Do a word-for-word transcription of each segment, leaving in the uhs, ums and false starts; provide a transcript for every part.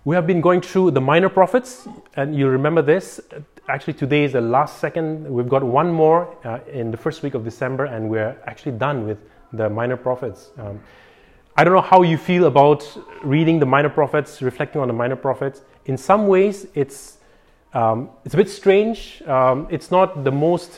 We have been going through the minor prophets, and you remember this. Actually, today is the last second. We've got one more uh, in the first week of December, and we're actually done with the minor prophets. Um, I don't know how you feel about reading the minor prophets, reflecting on the minor prophets. In some ways, it's um, it's a bit strange. Um, it's not the most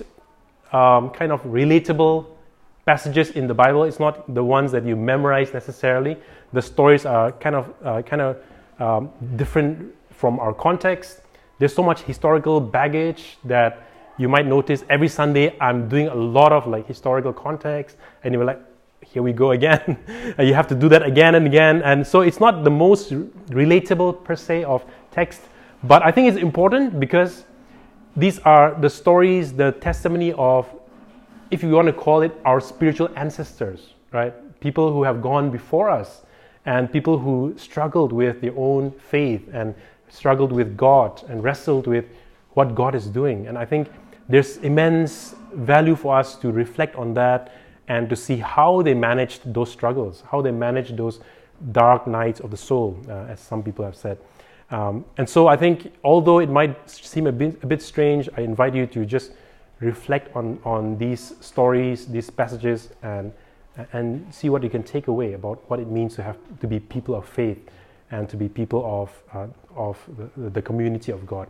um, kind of relatable passages in the Bible. It's not the ones that you memorize necessarily. The stories are kind of uh, kind of um, different from our context. There's so much historical baggage that you might notice every Sunday I'm doing a lot of like historical context, and you're like, here we go again. And you have to do that again and again. And so it's not the most relatable per se of text, but I think it's important because these are the stories, the testimony of, if you want to call it, our spiritual ancestors, right? People who have gone before us and people who struggled with their own faith and struggled with God and wrestled with what God is doing. And I think there's immense value for us to reflect on that and to see how they managed those struggles, how they managed those dark nights of the soul, uh, as some people have said. Um, and so I think, although it might seem a bit, a bit strange, I invite you to just reflect on, on these stories, these passages, and and see what you can take away about what it means to have to be people of faith and to be people of uh, of the, the community of God.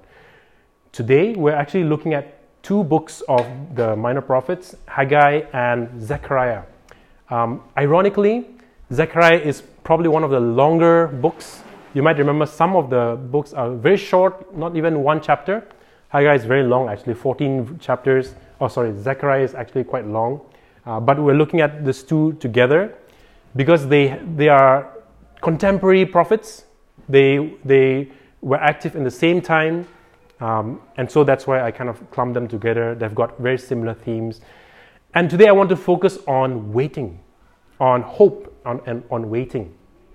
Today, we're actually looking at two books of the minor prophets, Haggai and Zechariah. Um, ironically, Zechariah is probably one of the longer books. You might remember some of the books are very short, not even one chapter. Haggai is very long, actually, fourteen chapters. Oh, sorry, Zechariah is actually quite long. Uh, but we're looking at these two together because they they are contemporary prophets. They they were active in the same time, um, and so that's why I kind of clumped them together. They've got very similar themes. And today I want to focus on waiting, on hope, on and on waiting.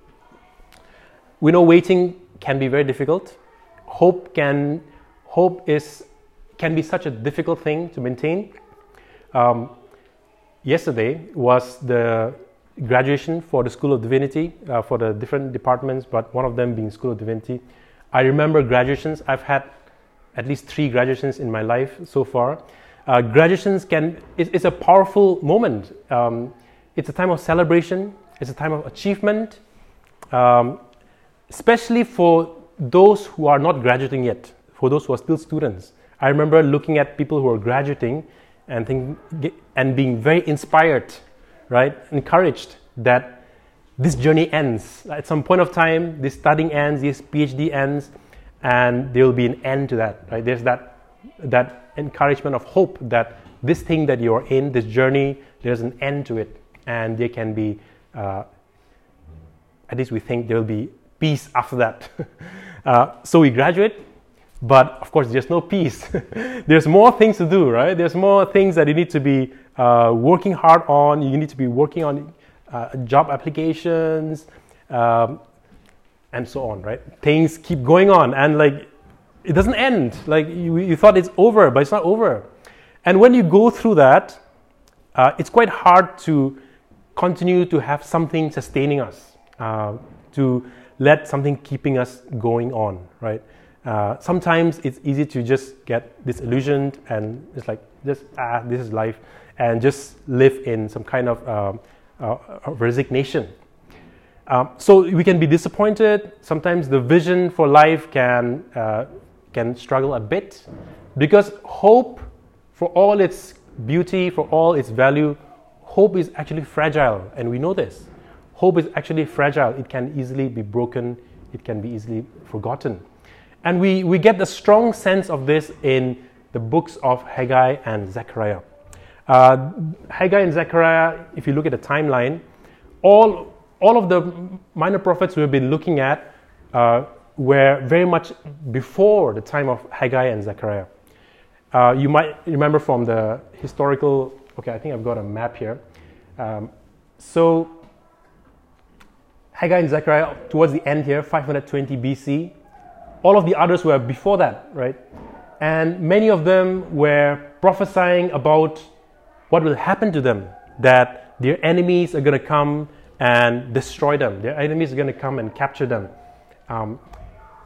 We know waiting can be very difficult. Hope can hope is can be such a difficult thing to maintain. Um, Yesterday was the graduation for the School of Divinity, uh, for the different departments, but one of them being School of Divinity. I remember graduations. I've had at least three graduations in my life so far. Uh, graduations can, it, it's a powerful moment. Um, it's a time of celebration. It's a time of achievement, um, especially for those who are not graduating yet, for those who are still students. I remember looking at people who are graduating and think, and being very inspired, right, encouraged that this journey ends. At some point of time, this studying ends, this PhD ends, and there will be an end to that, right? There's that that encouragement of hope that this thing that you're in, this journey, there's an end to it, and there can be, uh, at least we think there will be peace after that. uh, so we graduate. But of course, there's no peace. There's more things to do, right? There's more things that you need to be uh, working hard on. You need to be working on uh, job applications, um, and so on, right? Things keep going on, and like it doesn't end. Like you, you thought it's over, but it's not over. And when you go through that, uh, it's quite hard to continue to have something sustaining us, uh, to let something keeping us going on, right? Uh, sometimes it's easy to just get disillusioned and it's like, just, ah, this is life, and just live in some kind of um, uh, resignation. Um, so we can be disappointed. Sometimes the vision for life can, uh, can struggle a bit because hope, for all its beauty, for all its value, hope is actually fragile, and we know this. Hope is actually fragile. It can easily be broken. It can be easily forgotten. And we, we get the strong sense of this in the books of Haggai and Zechariah. Uh, Haggai and Zechariah, if you look at the timeline, all, all of the minor prophets we've been looking at uh, were very much before the time of Haggai and Zechariah. Uh, you might remember from the historical, okay, I think I've got a map here. Um, so Haggai and Zechariah, towards the end here, five hundred twenty B C, all of the others were before that, right? And many of them were prophesying about what will happen to them, that their enemies are going to come and destroy them. Their enemies are going to come and capture them. Um,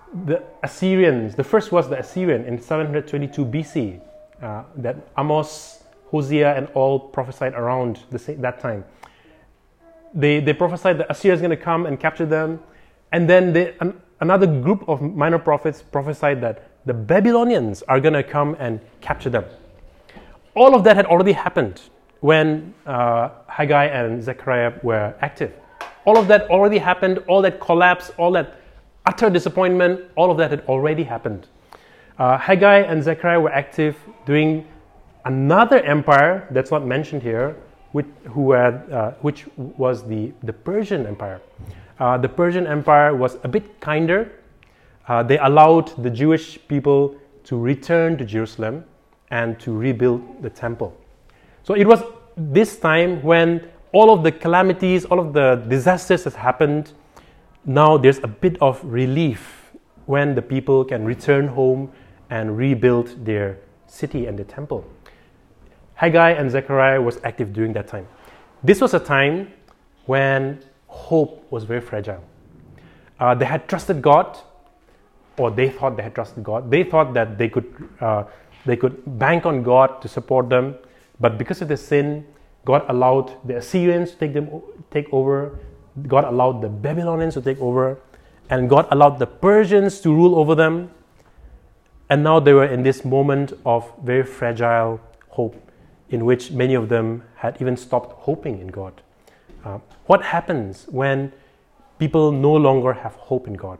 the Assyrians, the first was the Assyrian in seven hundred twenty-two B C, uh, that Amos, Hosea, and all prophesied around the same, that time. They, they prophesied that Assyria is going to come and capture them. And then they, an, another group of minor prophets prophesied that the Babylonians are going to come and capture them. All of that had already happened when uh, Haggai and Zechariah were active. All of that already happened, all that collapse, all that utter disappointment, all of that had already happened. Uh, Haggai and Zechariah were active during another empire that's not mentioned here, which, who had, uh, which was the, the Persian Empire. Uh, the Persian Empire was a bit kinder. Uh, they allowed the Jewish people to return to Jerusalem and to rebuild the temple. So it was this time when all of the calamities, all of the disasters has happened. Now there's a bit of relief when the people can return home and rebuild their city and the temple. Haggai and Zechariah was active during that time. This was a time when hope was very fragile. Uh, they had trusted God, or they thought they had trusted God. They thought that they could uh, they could bank on God to support them, but because of the sin, God allowed the Assyrians to take them take over. God allowed the Babylonians to take over, and God allowed the Persians to rule over them. And now they were in this moment of very fragile hope, in which many of them had even stopped hoping in God. Uh, what happens when people no longer have hope in God?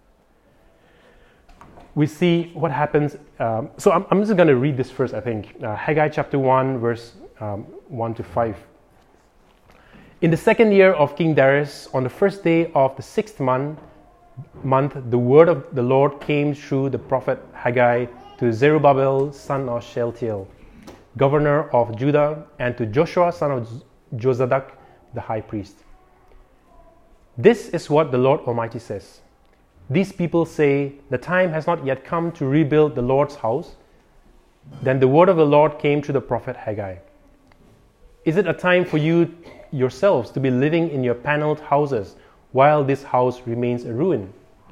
We see what happens. Um, so I'm, I'm just going to read this first, I think. Uh, Haggai chapter one, verse um, one to five. In the second year of King Darius, on the first day of the sixth month, month, the word of the Lord came through the prophet Haggai to Zerubbabel, son of Shealtiel, governor of Judah, and to Joshua, son of Jozadak, the high priest. This is what the Lord Almighty says. These people say, the time has not yet come to rebuild the Lord's house. Then the word of the Lord came to the prophet Haggai. Is it a time for you yourselves to be living in your paneled houses while this house remains a ruin?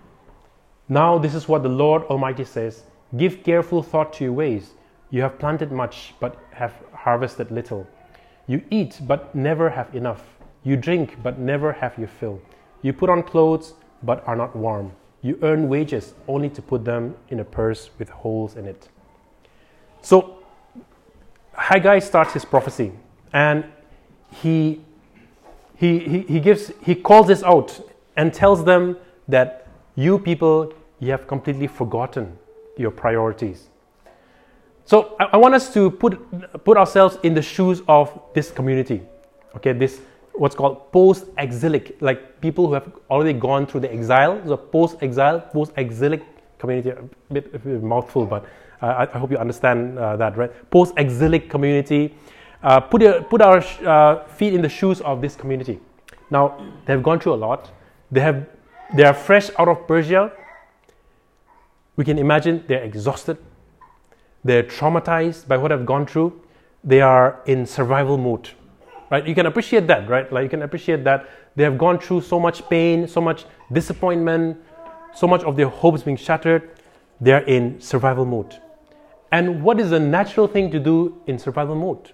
Now this is what the Lord Almighty says. Give careful thought to your ways. You have planted much, but have harvested little. You eat, but never have enough. You drink, but never have your fill. You put on clothes, but are not warm. You earn wages only to put them in a purse with holes in it. So Haggai starts his prophecy, and he he he, he gives he calls this out and tells them that you people, you have completely forgotten your priorities. So I, I want us to put put ourselves in the shoes of this community. Okay, this what's called post-exilic, like people who have already gone through the exile. So post-exile, post-exilic community, a bit, a bit mouthful, but uh, I, I hope you understand uh, that, right? Post-exilic community. Uh, put your, put our uh, feet in the shoes of this community. Now they've gone through a lot. They have they are fresh out of Persia. We can imagine they're exhausted. They're traumatized by what they've gone through. They are in survival mode. Right, you can appreciate that, right? Like you can appreciate that they have gone through so much pain, so much disappointment, so much of their hopes being shattered. They are in survival mode. And what is the natural thing to do in survival mode?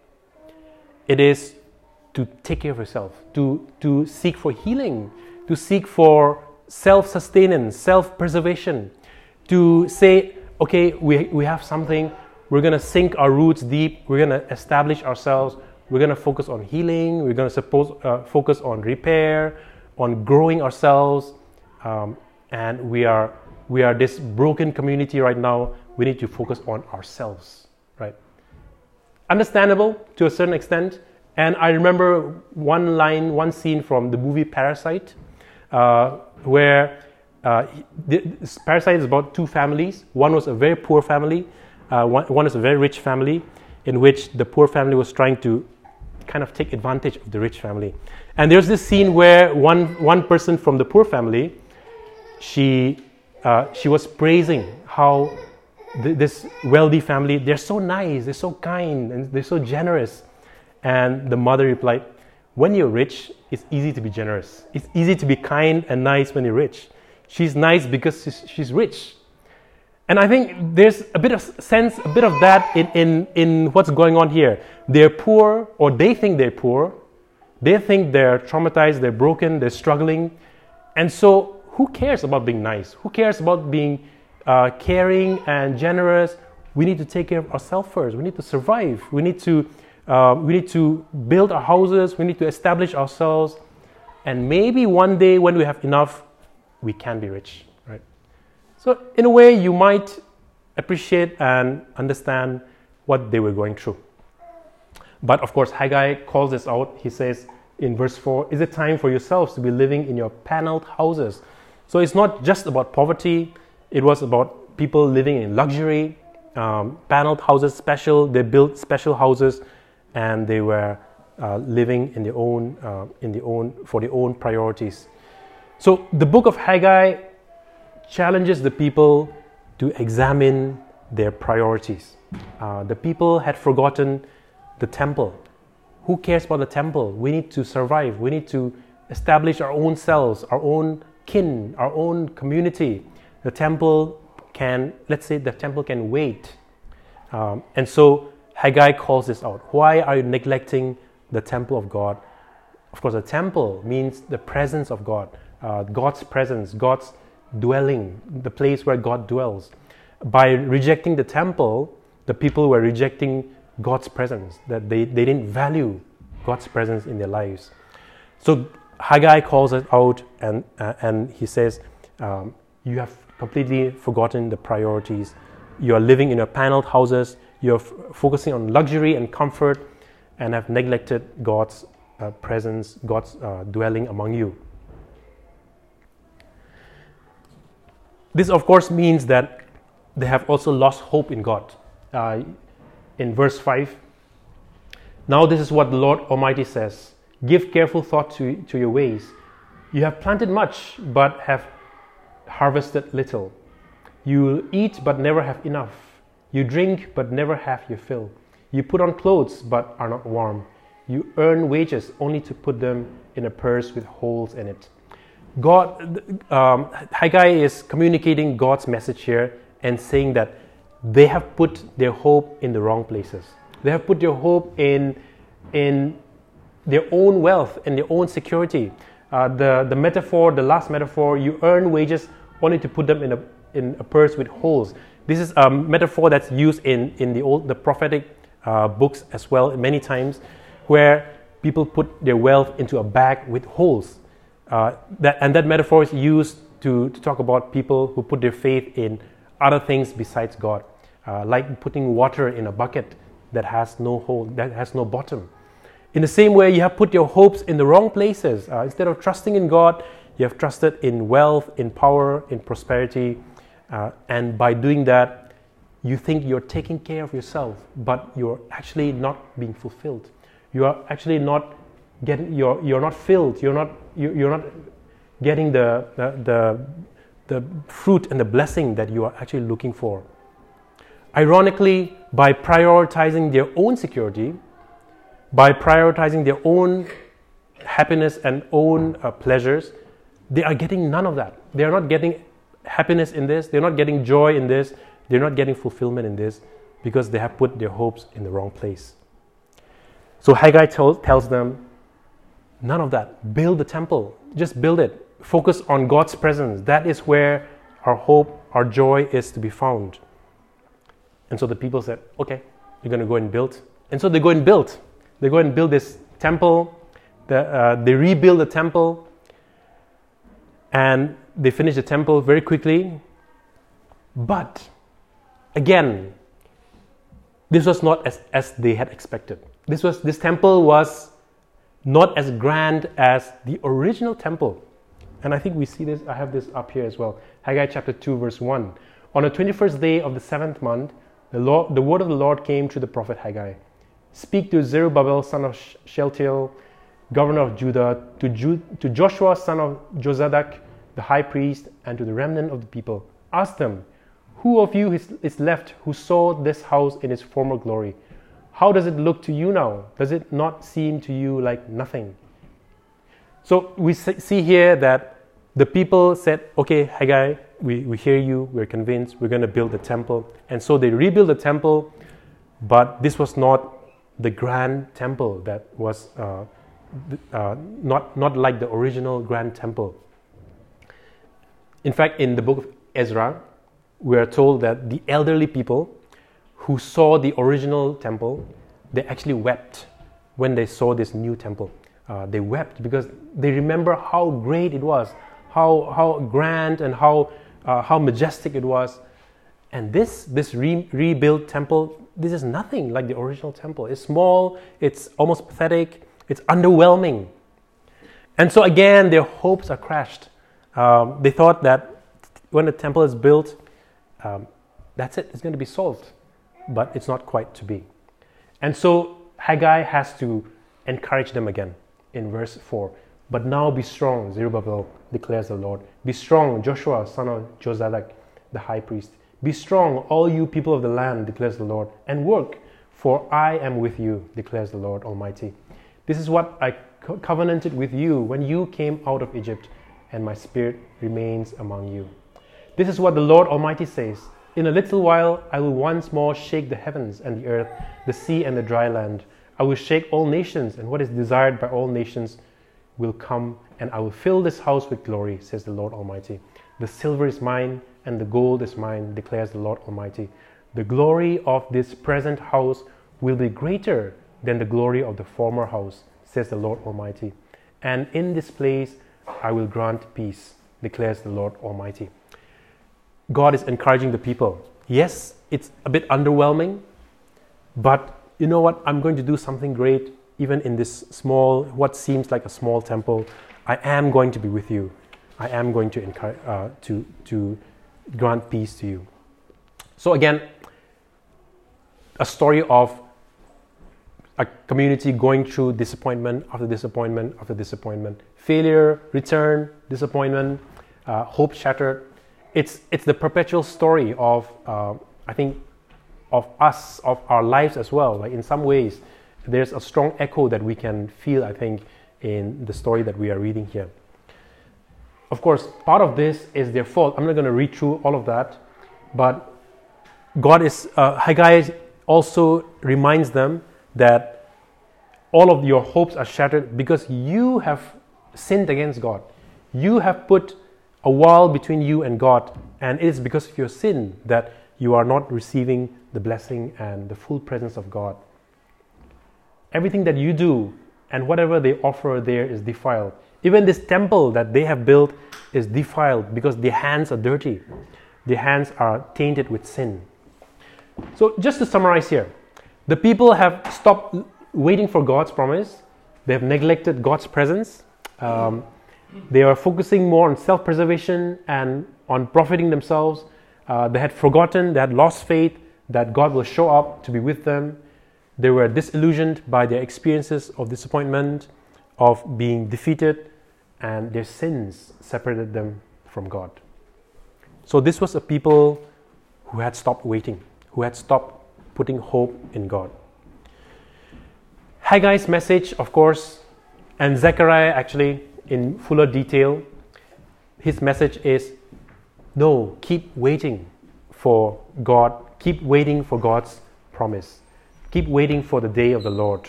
It is to take care of yourself, to, to seek for healing, to seek for self-sustenance, self-preservation, to say, okay, we, we have something, we're going to sink our roots deep, we're going to establish ourselves. We're going to focus on healing. We're going to suppose, uh, focus on repair, on growing ourselves. Um, and we are we are this broken community right now. We need to focus on ourselves, right? Understandable to a certain extent. And I remember one line, one scene from the movie Parasite, uh, where uh, the, Parasite is about two families. One was a very poor family. Uh, one, one is a very rich family, in which the poor family was trying to kind of take advantage of the rich family. And there's this scene where one one person from the poor family, she uh, she was praising how th- this wealthy family, they're so nice, they're so kind, and they're so generous. And the mother replied, when you're rich, it's easy to be generous. It's easy to be kind and nice when you're rich. she's nice because she's, she's rich. And I think there's a bit of sense, a bit of that in, in, in what's going on here. They're poor, or they think they're poor. They think they're traumatized, they're broken, they're struggling. And so who cares about being nice? Who cares about being uh, caring and generous? We need to take care of ourselves first. We need to survive. We need to, uh, we need to build our houses. We need to establish ourselves. And maybe one day when we have enough, we can be rich, right? So in a way, you might appreciate and understand what they were going through. But of course, Haggai calls this out. He says in verse four, is it time for yourselves to be living in your paneled houses? So it's not just about poverty. It was about people living in luxury, um, paneled houses, special. They built special houses, and they were uh, living in their own, uh, in their own, for their own priorities. So the book of Haggai challenges the people to examine their priorities. Uh, the people had forgotten the temple. Who cares about the temple? We need to survive. We need to establish our own selves, our own kin, our own community. The temple can, let's say the temple can wait. Um, and so Haggai calls this out. Why are you neglecting the temple of God? Of course, the temple means the presence of God, uh, God's presence, God's dwelling, the place where God dwells. By rejecting the temple, the people were rejecting God's presence, that they, they didn't value God's presence in their lives. So Haggai calls it out, and, uh, and he says, um, you have completely forgotten the priorities. You are living in your paneled houses, you're f- focusing on luxury and comfort, and have neglected God's uh, presence, God's uh, dwelling among you. This, of course, means that they have also lost hope in God. Uh, in verse five, now this is what the Lord Almighty says, give careful thought to, to your ways. You have planted much, but have harvested little. You eat, but never have enough. You drink, but never have your fill. You put on clothes, but are not warm. You earn wages only to put them in a purse with holes in it. God, um, Haggai is communicating God's message here and saying that they have put their hope in the wrong places. They have put their hope in, in their own wealth and their own security. Uh, the, the metaphor, the last metaphor, you earn wages only to put them in a, in a purse with holes. This is a metaphor that's used in, in the old, the prophetic uh, books as well many times, where people put their wealth into a bag with holes. Uh, that, and that metaphor is used to, to talk about people who put their faith in other things besides God, uh, like putting water in a bucket that has no hole, that has no bottom. In the same way, you have put your hopes in the wrong places. Uh, instead of trusting in God, you have trusted in wealth, in power, in prosperity, uh, and by doing that, you think you're taking care of yourself, but you're actually not being fulfilled. You are actually not getting. You're you're not filled. You're not. You're not getting the the. the the fruit and the blessing that you are actually looking for. Ironically, by prioritizing their own security, by prioritizing their own happiness and own uh, pleasures, they are getting none of that. They are not getting happiness in this, they're not getting joy in this, they're not getting fulfillment in this, because they have put their hopes in the wrong place. So Haggai tell, tells them, none of that. Build the temple. Just build it. Focus on God's presence. That is where our hope, our joy is to be found. And so the people said, okay, you're going to go and build. And so they go and build. They go and build this temple. The, uh, they rebuild the temple. And they finish the temple very quickly. But, again, this was not as, as they had expected. This was this temple was not as grand as the original temple. And I think we see this, I have this up here as well. Haggai chapter two, verse one. On the twenty-first day of the seventh month, the, Lord, the word of the Lord came through the prophet Haggai. Speak to Zerubbabel, son of Shealtiel, governor of Judah, to, Ju- to Joshua, son of Jozadak, the high priest, and to the remnant of the people. Ask them, who of you is, is left who saw this house in its former glory? How does it look to you now? Does it not seem to you like nothing? So we see here that the people said, okay, Haggai, we, we hear you, we're convinced, we're going to build the temple. And so they rebuilt the temple, but this was not the grand temple that was uh, uh, not, not like the original grand temple. In fact, in the book of Ezra, we are told that the elderly people who saw the original temple, they actually wept when they saw this new temple. Uh, they wept because they remember how great it was, how how grand and how uh, how majestic it was. And this this re- rebuilt temple, this is nothing like the original temple. It's small, it's almost pathetic, it's underwhelming. And so again, their hopes are crashed. Um, they thought that when the temple is built, um, that's it, it's going to be solved. But it's not quite to be. And so Haggai has to encourage them again in verse four. But now be strong, Zerubbabel, declares the Lord. Be strong, Joshua, son of Jozadak, the high priest. Be strong, all you people of the land, declares the Lord, and work, for I am with you, declares the Lord Almighty. This is what I co- covenanted with you when you came out of Egypt, and my spirit remains among you. This is what the Lord Almighty says. In a little while, I will once more shake the heavens and the earth, the sea and the dry land. I will shake all nations, and what is desired by all nations will come, and I will fill this house with glory, says the Lord Almighty. The silver is mine, and the gold is mine, declares the Lord Almighty. The glory of this present house will be greater than the glory of the former house, says the Lord Almighty. And in this place I will grant peace, declares the Lord Almighty. God is encouraging the people. Yes, it's a bit underwhelming, but you know what? I'm going to do something great, even in this small, what seems like a small temple. I am going to be with you. I am going to encourage, uh, to to grant peace to you. So again, a story of a community going through disappointment after disappointment after disappointment, failure, return, disappointment, uh, hope shattered. It's it's the perpetual story of uh, I think of us, of our lives as well. Like in some ways, there's a strong echo that we can feel, I think, in the story that we are reading here. Of course, part of this is their fault. I'm not going to read through all of that, but God is uh, Haggai also reminds them that all of your hopes are shattered because you have sinned against God. You have put a wall between you and God, and it is because of your sin that you are not receiving the blessing and the full presence of God. Everything that you do and whatever they offer there is defiled. Even this temple that they have built is defiled because their hands are dirty. Their hands are tainted with sin. So just to summarize here, the people have stopped waiting for God's promise. They have neglected God's presence. Um, they are focusing more on self-preservation and on profiting themselves. Uh, they had forgotten, they had lost faith that God will show up to be with them. They were disillusioned by their experiences of disappointment, of being defeated, and their sins separated them from God. So this was a people who had stopped waiting, who had stopped putting hope in God. Haggai's message, of course, and Zechariah actually in fuller detail, his message is, no, keep waiting for God, keep waiting for God's promise. Keep waiting for the day of the Lord.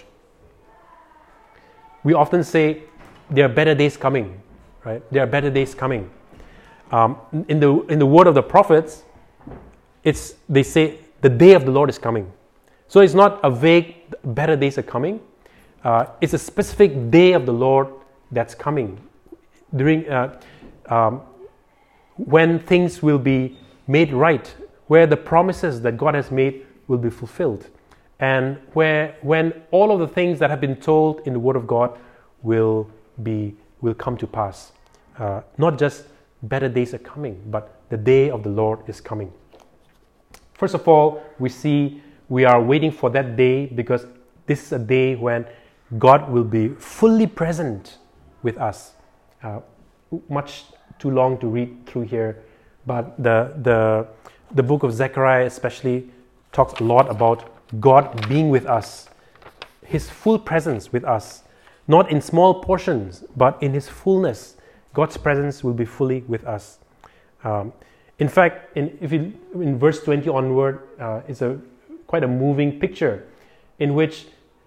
We often say, there are better days coming, right? There are better days coming. Um, in the in the word of the prophets, it's they say the day of the Lord is coming. So it's not a vague better days are coming. Uh, it's a specific day of the Lord that's coming during uh, um, when things will be made right, where the promises that God has made will be fulfilled, and where when all of the things that have been told in the Word of God will be will come to pass. Uh, not just better days are coming, but the day of the Lord is coming. First of all, we see we are waiting for that day because this is a day when God will be fully present with us. Uh, much too long to read through here, but the the the book of Zechariah especially talks a lot about God being with us, His full presence with us, not in small portions, but in His fullness, God's presence will be fully with us. Um, in fact, in, if you, in verse twenty onward, uh, it's a quite a moving picture in which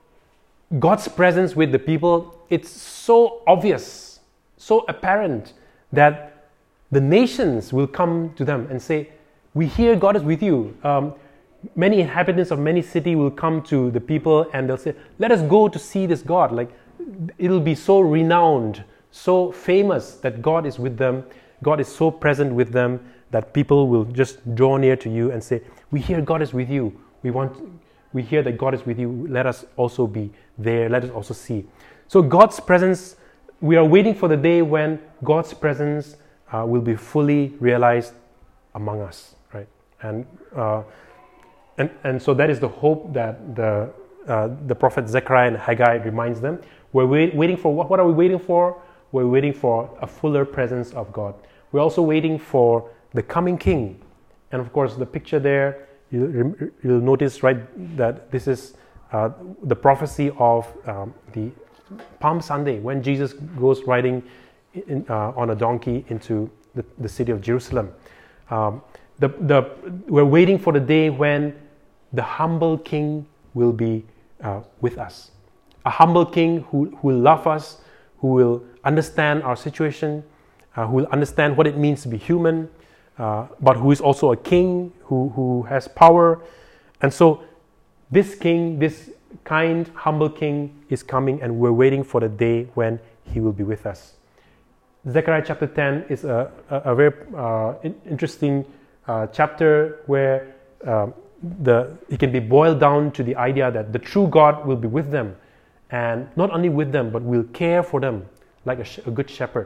God's presence with the people, it's so obvious, so apparent that the nations will come to them and say, we hear God is with you. Um, many inhabitants of many cities will come to the people and they'll say, let us go to see this God. Like, it'll be so renowned, so famous that God is with them. God is so present with them that people will just draw near to you and say, we hear God is with you. We want, we hear that God is with you. Let us also be there. Let us also see. So God's presence, we are waiting for the day when God's presence uh, will be fully realized among us, right? And uh, and and so that is the hope that the uh, the prophet Zechariah and Haggai reminds them. We're wait, waiting for what? What are we waiting for? We're waiting for a fuller presence of God. We're also waiting for the coming King, and of course, the picture there, you'll, you'll notice, right, that this is uh, the prophecy of um, the Palm Sunday when Jesus goes riding in, uh, on a donkey into the, the city of Jerusalem. Um, the, the, we're waiting for the day when the humble King will be uh, with us. A humble King who, who will love us, who will understand our situation, uh, who will understand what it means to be human, uh, but who is also a king who, who has power. And so this king, this kind, humble King is coming, and we're waiting for the day when he will be with us. Zechariah chapter ten is a, a, a very uh, interesting uh, chapter where um, the it can be boiled down to the idea that the true God will be with them, and not only with them, but will care for them like a, sh- a good shepherd.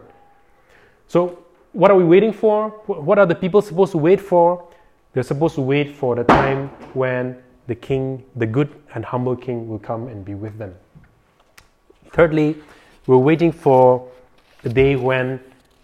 So what are we waiting for? What are the people supposed to wait for? They're supposed to wait for the time when the King, the good and humble King, will come and be with them. Thirdly, we're waiting for the day when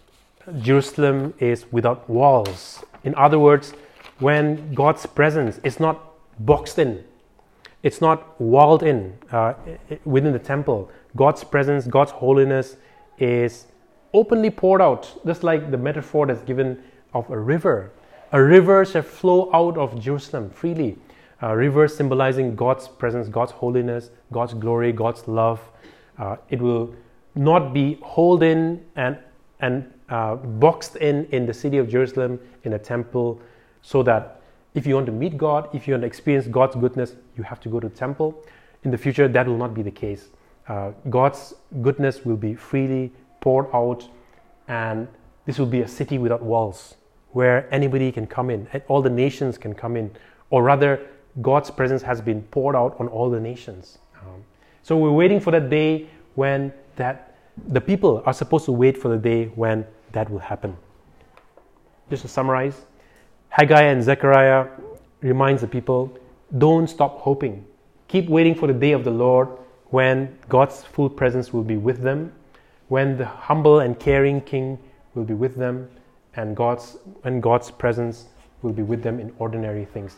Jerusalem is without walls. In other words, when God's presence is not boxed in, it's not walled in uh, within the temple. God's presence, God's holiness is openly poured out, just like the metaphor that's given of a river. A river shall flow out of Jerusalem freely. A river symbolizing God's presence, God's holiness, God's glory, God's love. Uh, it will not be holed in and and uh, boxed in in the city of Jerusalem in a temple, so that if you want to meet God, if you want to experience God's goodness, you have to go to the temple. In the future, that will not be the case. Uh, God's goodness will be freely poured out, and this will be a city without walls, where anybody can come in, all the nations can come in, or rather, God's presence has been poured out on all the nations. Um, so we're waiting for that day when that the people are supposed to wait for the day when that will happen. Just to summarize, Haggai and Zechariah reminds the people, don't stop hoping. Keep waiting for the day of the Lord when God's full presence will be with them, when the humble and caring King will be with them, and God's when God's presence will be with them in ordinary things.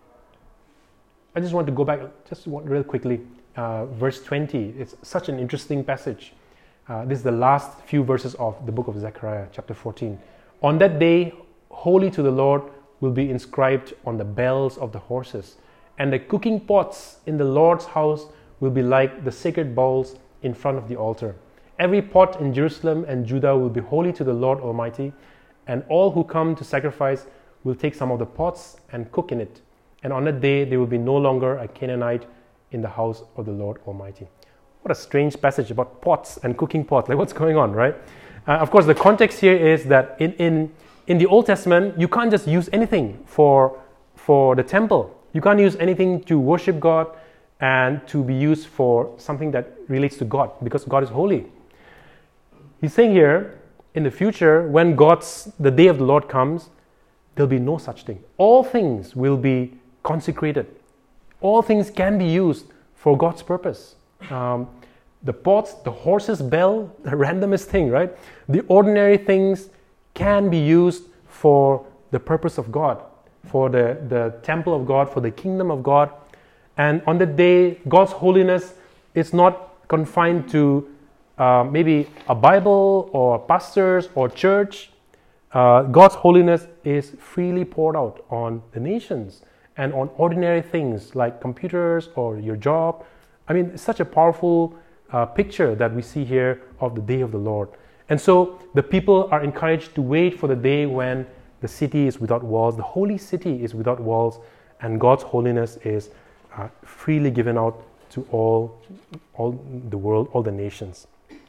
I just want to go back just real quickly. Uh, verse twenty, it's such an interesting passage. Uh, this is the last few verses of the book of Zechariah, chapter fourteen. On that day, holy to the Lord will be inscribed on the bells of the horses, and the cooking pots in the Lord's house will be like the sacred bowls in front of the altar. Every pot in Jerusalem and Judah will be holy to the Lord Almighty, and all who come to sacrifice will take some of the pots and cook in it. And on that day, there will be no longer a Canaanite in the house of the Lord Almighty. What a strange passage about pots and cooking pots. Like, what's going on, right? Uh, of course, the context here is that in, in, in the Old Testament, you can't just use anything for, for the temple. You can't use anything to worship God and to be used for something that relates to God, because God is holy. He's saying here, in the future, when God's, the day of the Lord comes, there'll be no such thing. All things will be consecrated. All things can be used for God's purpose. Um, the pots, the horse's bell, the randomest thing, right? The ordinary things can be used for the purpose of God, for the, the temple of God, for the kingdom of God. And on the day, God's holiness is not confined to uh, maybe a Bible or pastors or church, uh, God's holiness is freely poured out on the nations and on ordinary things like computers or your job. I mean, it's such a powerful uh, picture that we see here of the day of the Lord. And so the people are encouraged to wait for the day when the city is without walls, the holy city is without walls, and God's holiness is uh, freely given out to all, all the world, all the nations.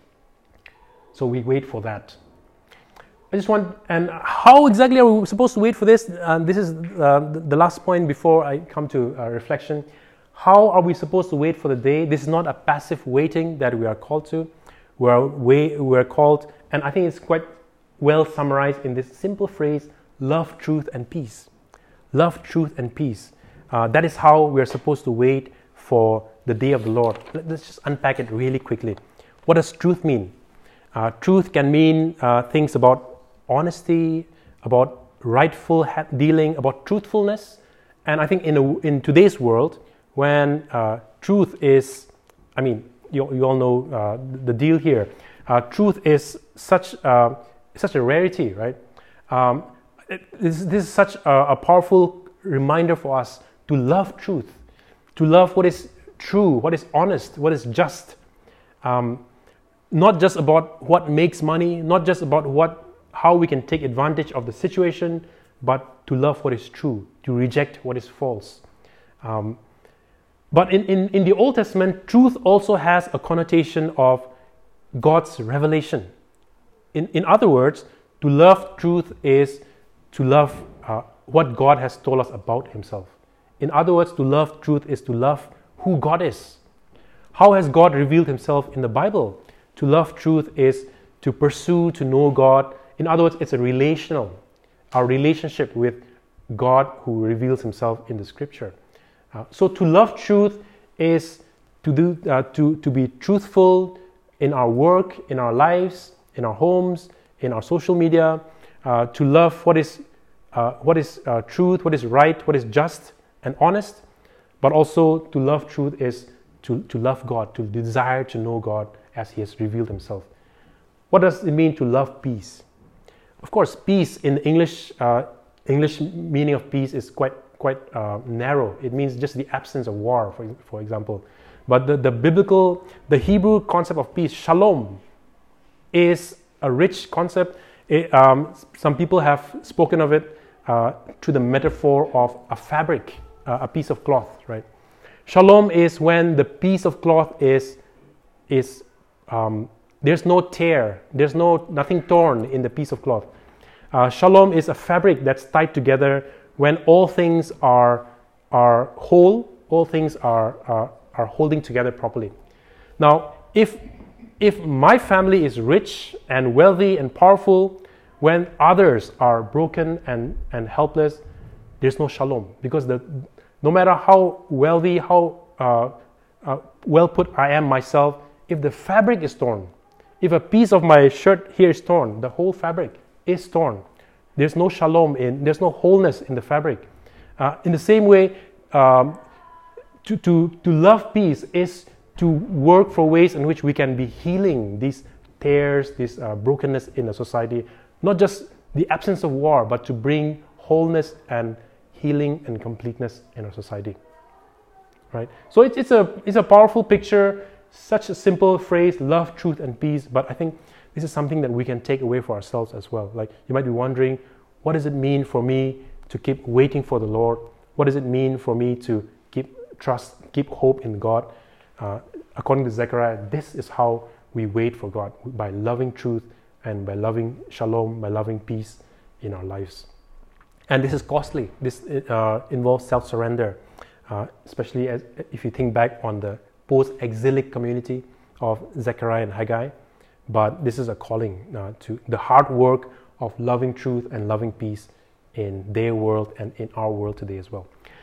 So we wait for that. I just want, and how exactly are we supposed to wait for this? Uh, this is uh, the last point before I come to uh, reflection. How are we supposed to wait for the day? This is not a passive waiting that we are called to. We are, we, we are called, and I think it's quite well summarized in this simple phrase, love, truth, and peace. Love, truth, and peace. Uh, that is how we are supposed to wait for the day of the Lord. Let's just unpack it really quickly. What does truth mean? Uh, truth can mean uh, things about honesty, about rightful ha- dealing, about truthfulness. And I think in, a, in today's world, when uh, truth is, I mean, you, you all know uh, the deal here. Uh, truth is such, uh, such a rarity, right? Um, it, this, this is such a, a powerful reminder for us to love truth, to love what is true, what is honest, what is just. Um, not just about what makes money, not just about what how we can take advantage of the situation, but to love what is true, to reject what is false. Um, but in, in, in the Old Testament, truth also has a connotation of God's revelation. In, in other words, to love truth is to love uh, what God has told us about Himself. In other words, to love truth is to love who God is. How has God revealed Himself in the Bible? To love truth is to pursue, to know God. In other words, it's a relational, our relationship with God who reveals Himself in the Scripture. Uh, so to love truth is to do, uh, to, to be truthful in our work, in our lives, in our homes, in our social media. Uh, to love what is, uh, what is uh, truth, what is right, what is just and honest. But also to love truth is to, to love God, to desire to know God as He has revealed Himself. What does it mean to love peace? Of course, peace in English, uh, English meaning of peace is quite quite uh, narrow. It means just the absence of war, for, for example. But the, the biblical, the Hebrew concept of peace, shalom, is a rich concept. It, um, some people have spoken of it uh, to the metaphor of a fabric, uh, a piece of cloth, right? Shalom is when the piece of cloth is is um, there's no tear, there's no nothing torn in the piece of cloth. Uh, shalom is a fabric that's tied together when all things are are whole, all things are are, are holding together properly. Now, if if my family is rich and wealthy and powerful, when others are broken and, and helpless, there's no shalom, because the no matter how wealthy, how uh, uh, well put I am myself, if the fabric is torn, if a piece of my shirt here is torn, the whole fabric is torn. There's no shalom in, there's no wholeness in the fabric. Uh, in the same way, um, to, to, to love peace is to work for ways in which we can be healing these tears, this uh, brokenness in the society. Not just the absence of war, but to bring wholeness and healing and completeness in our society. Right? So it's, it's, a, it's a powerful picture, such a simple phrase, love, truth, and peace, but I think this is something that we can take away for ourselves as well. Like, you might be wondering, what does it mean for me to keep waiting for the Lord? What does it mean for me to keep trust, keep hope in God? Uh, according to Zechariah, this is how we wait for God, by loving truth and by loving shalom, by loving peace in our lives. And this is costly. This uh, involves self-surrender, uh, especially as, if you think back on the post-exilic community of Zechariah and Haggai. But this is a calling uh, to the hard work of loving truth and loving peace in their world and in our world today as well.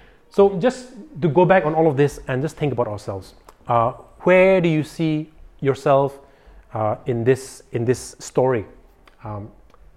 So just to go back on all of this and just think about ourselves. Uh, where do you see yourself uh, in this in this story? Um,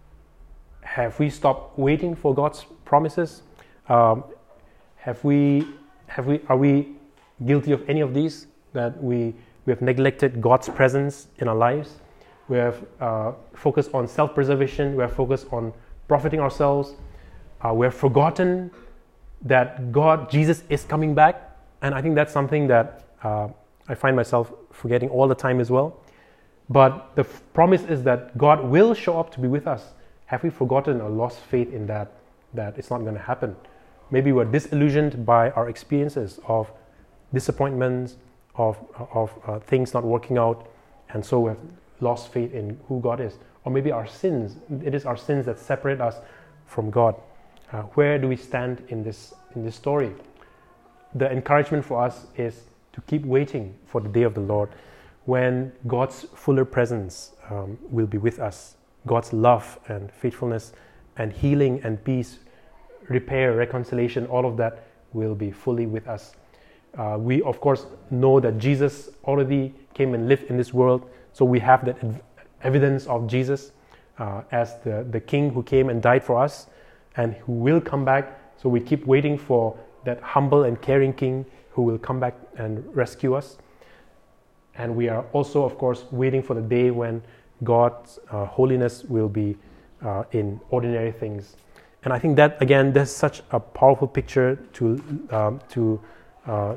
have we stopped waiting for God's promises? Um, have we have we are we guilty of any of these? That we We have neglected God's presence in our lives. We have uh, focused on self-preservation. We have focused on profiting ourselves. Uh, we have forgotten that God, Jesus, is coming back. And I think that's something that uh, I find myself forgetting all the time as well. But the f- promise is that God will show up to be with us. Have we forgotten or lost faith in that, that it's not going to happen? Maybe we're disillusioned by our experiences of disappointments, of, of uh, things not working out, and so we have lost faith in who God is. Or maybe our sins, it is our sins that separate us from God. Uh, where do we stand in this, in this story? The encouragement for us is to keep waiting for the day of the Lord, when God's fuller presence um, will be with us. God's love and faithfulness and healing and peace, repair, reconciliation, all of that will be fully with us. Uh, we, of course, know that Jesus already came and lived in this world, so we have that ev- evidence of Jesus uh, as the, the King who came and died for us and who will come back. So we keep waiting for that humble and caring King who will come back and rescue us. And we are also, of course, waiting for the day when God's uh, holiness will be uh, in ordinary things. And I think that, again, there's such a powerful picture to um, to uh,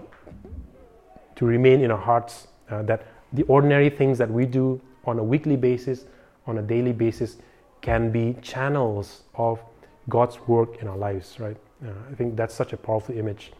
to remain in our hearts, uh, that the ordinary things that we do on a weekly basis, on a daily basis, can be channels of God's work in our lives, right? Uh, I think that's such a powerful image.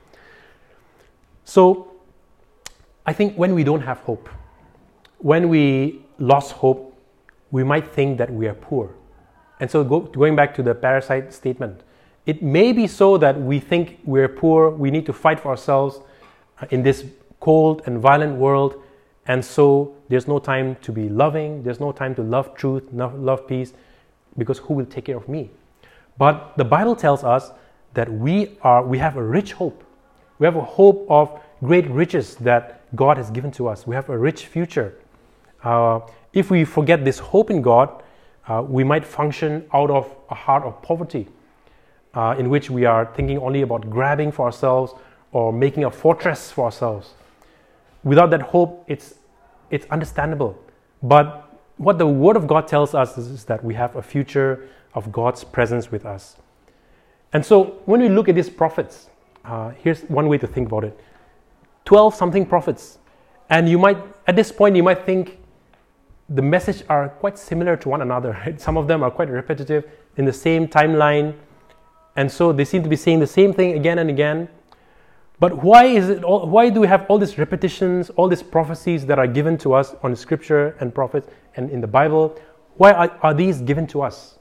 So, I think when we don't have hope, when we lost hope, we might think that we are poor. And so go, going back to the parasite statement, it may be so that we think we're poor, we need to fight for ourselves uh, in this cold and violent world, and so there's no time to be loving, there's no time to love truth, no, love peace, because who will take care of me? But the Bible tells us that we are we have a rich hope. We have a hope of great riches that God has given to us. We have a rich future. Uh, if we forget this hope in God, uh, we might function out of a heart of poverty, uh, in which we are thinking only about grabbing for ourselves or making a fortress for ourselves. Without that hope, it's it's understandable. But what the Word of God tells us is, is that we have a future of God's presence with us. And so when we look at these prophets, uh, here's one way to think about it. twelve something prophets. And you might, at this point, you might think the message are quite similar to one another, right? Some of them are quite repetitive in the same timeline. And so they seem to be saying the same thing again and again. But why is it all, why do we have all these repetitions, all these prophecies that are given to us on Scripture and prophets and in the Bible? Why are, are these given to us?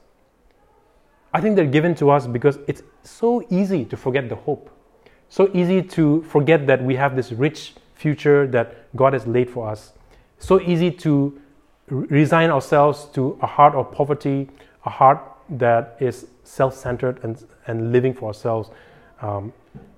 I think they're given to us because it's so easy to forget the hope. So easy to forget that we have this rich future that God has laid for us. So easy to resign ourselves to a heart of poverty, a heart that is self-centered and, and living for ourselves. Um,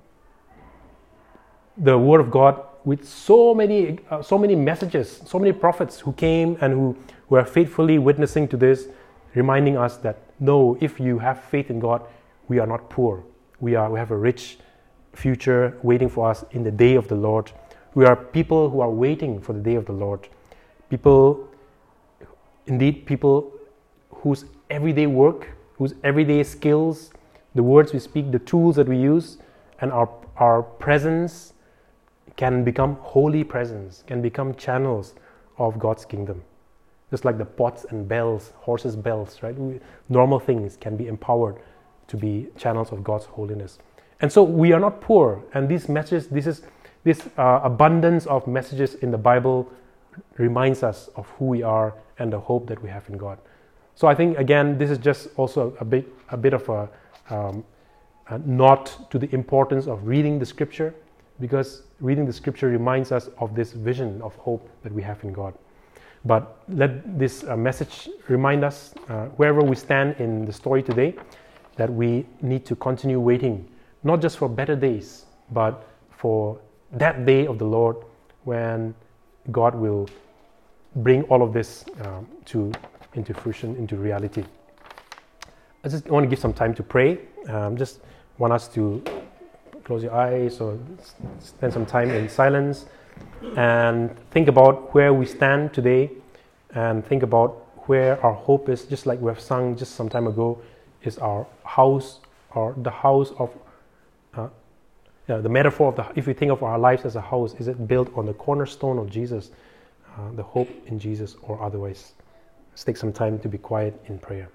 the Word of God, with so many, uh, so many messages, so many prophets who came and who were faithfully witnessing to this, reminding us that no, if you have faith in God, we are not poor. We are. We have a rich future waiting for us in the day of the Lord. We are people who are waiting for the day of the Lord. People, indeed, people whose everyday work, whose everyday skills, the words we speak, the tools that we use, and our our presence can become holy presence, can become channels of God's kingdom. Just like the pots and bells, horses' bells, right? We, normal things can be empowered to be channels of God's holiness. And so we are not poor. And these messages, this is this uh, abundance of messages in the Bible reminds us of who we are and the hope that we have in God. So I think, again, this is just also a bit, a bit of a, um, a nod to the importance of reading the Scripture, because reading the Scripture reminds us of this vision of hope that we have in God. But let this uh, message remind us, uh, wherever we stand in the story today, that we need to continue waiting, not just for better days, but for that day of the Lord when God will bring all of this um, to into fruition, into reality. I just want to give some time to pray. Um, just want us to close your eyes or spend some time in silence and think about where we stand today, and think about where our hope is. Just like we have sung just some time ago, is our house, or the house of uh, yeah, the metaphor of the, if we think of our lives as a house, is it built on the cornerstone of Jesus, uh, the hope in Jesus, or otherwise? Let's take some time to be quiet in prayer.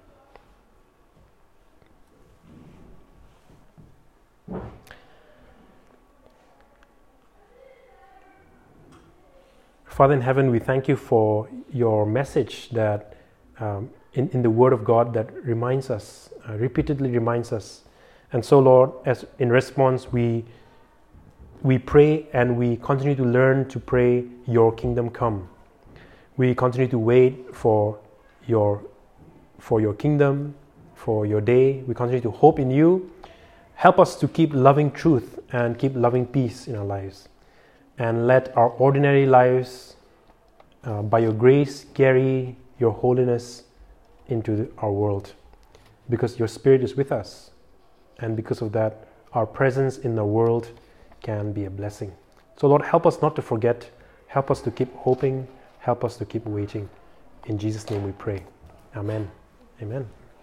Father in heaven, we thank you for your message that um, in, in the Word of God that reminds us, uh, repeatedly reminds us. And so, Lord, as in response, we we pray and we continue to learn to pray, your kingdom come. We continue to wait for your for your kingdom, for your day. We continue to hope in you. Help us to keep loving truth and keep loving peace in our lives. And let our ordinary lives, uh, by your grace, carry your holiness into the, our world. Because your Spirit is with us. And because of that, our presence in the world can be a blessing. So Lord, help us not to forget. Help us to keep hoping. Help us to keep waiting. In Jesus' name we pray. Amen. Amen.